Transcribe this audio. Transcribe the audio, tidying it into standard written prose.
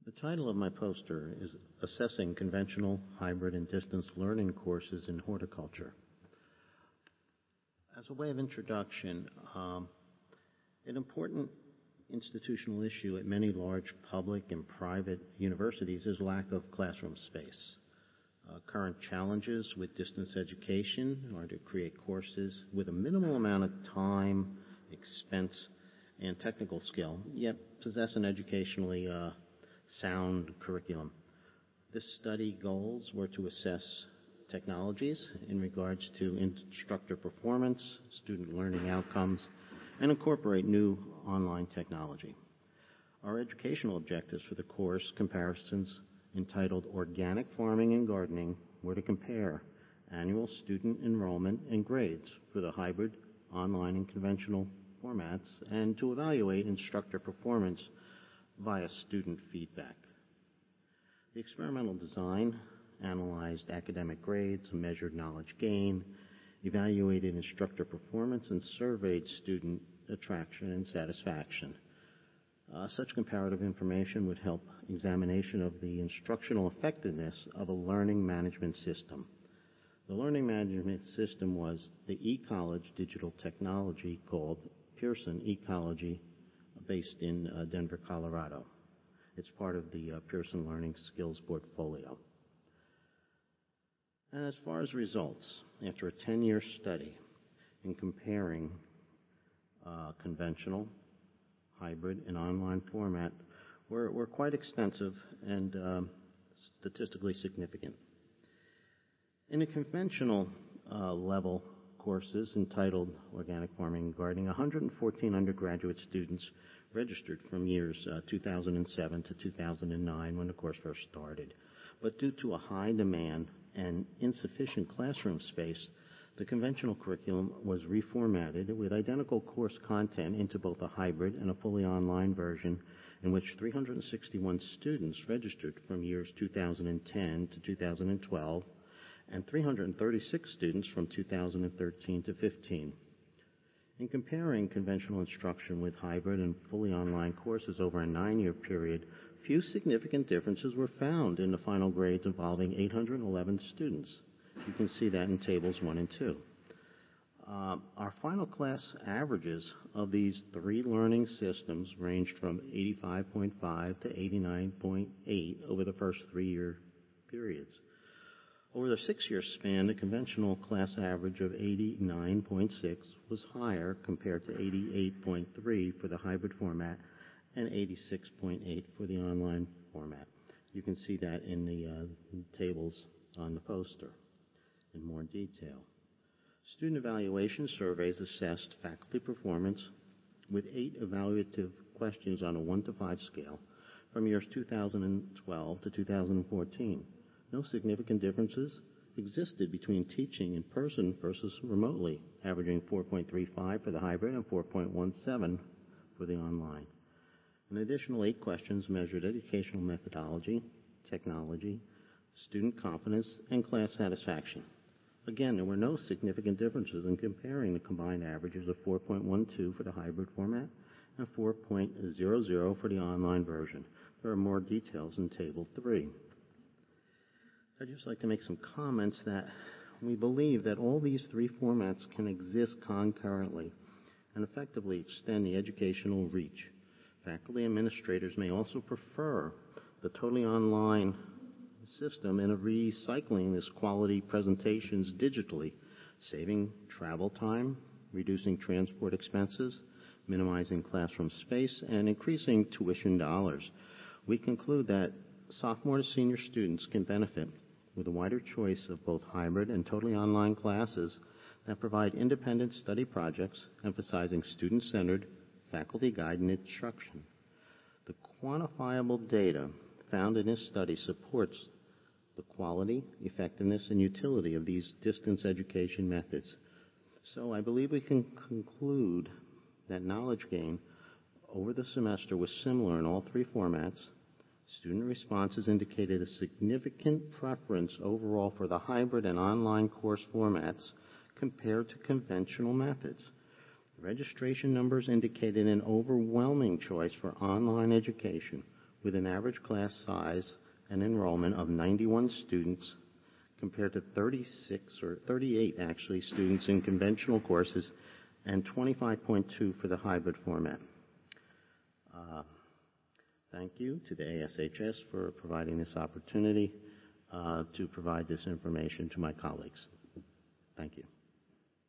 The title of my poster is Assessing Conventional, Hybrid, and Distance Learning Courses in Horticulture. As a way of introduction, an important institutional issue at many large public and private universities is lack of classroom space. Current challenges with distance education are to create courses with a minimal amount of time, expense, and technical skill, yet possess an educationally sound curriculum. This study goals were to assess technologies in regards to instructor performance, student learning outcomes, and incorporate new online technology. Our educational objectives for the course comparisons entitled Organic Farming and Gardening were to compare annual student enrollment and grades for the hybrid, online, and conventional formats, and to evaluate instructor performance via student feedback. The experimental design analyzed academic grades, measured knowledge gain, evaluated instructor performance, and surveyed student attraction and satisfaction. Such comparative information would help examination of the instructional effectiveness of a learning management system. The learning management system was the eCollege digital technology called Pearson eCology, based in Denver, Colorado. It's part of the Pearson Learning Skills portfolio. And as far as results, after a 10-year study in comparing conventional, hybrid, and online format, were quite extensive and statistically significant. In a conventional level courses entitled Organic Farming and Gardening, 114 undergraduate students registered from years 2007 to 2009 when the course first started. But due to a high demand and insufficient classroom space, the conventional curriculum was reformatted with identical course content into both a hybrid and a fully online version, in which 361 students registered from years 2010 to 2012, and 336 students from 2013 to 15. In comparing conventional instruction with hybrid and fully online courses over a 9-year period, few significant differences were found in the final grades involving 811 students. You can see that in tables 1 and 2. Our final class averages of these three learning systems ranged from 85.5 to 89.8 over the first 3-year periods. Over the 6-year span, the conventional class average of 89.6 was higher compared to 88.3 for the hybrid format and 86.8 for the online format. You can see that in the tables on the poster in more detail. Student evaluation surveys assessed faculty performance with 8 evaluative questions on a 1 to 5 scale from years 2012 to 2014. No significant differences existed between teaching in person versus remotely, averaging 4.35 for the hybrid and 4.17 for the online. An additional 8 questions measured educational methodology, technology, student confidence, and class satisfaction. Again, there were no significant differences in comparing the combined averages of 4.12 for the hybrid format and 4.00 for the online version. There are more details in Table 3. I'd just like to make some comments that we believe that all these 3 formats can exist concurrently and effectively extend the educational reach. Faculty administrators may also prefer the totally online system and recycling this quality presentations digitally, saving travel time, reducing transport expenses, minimizing classroom space, and increasing tuition dollars. We conclude that sophomore to senior students can benefit with a wider choice of both hybrid and totally online classes that provide independent study projects emphasizing student-centered, faculty-guided instruction. The quantifiable data found in this study supports the quality, effectiveness, and utility of these distance education methods. So I believe we can conclude that knowledge gain over the semester was similar in all 3 formats. Student responses indicated a significant preference overall for the hybrid and online course formats compared to conventional methods. Registration numbers indicated an overwhelming choice for online education, with an average class size and enrollment of 91 students compared to 36 or 38 actually students in conventional courses and 25.2 for the hybrid format. Thank you to the ASHS for providing this opportunity to provide this information to my colleagues. Thank you.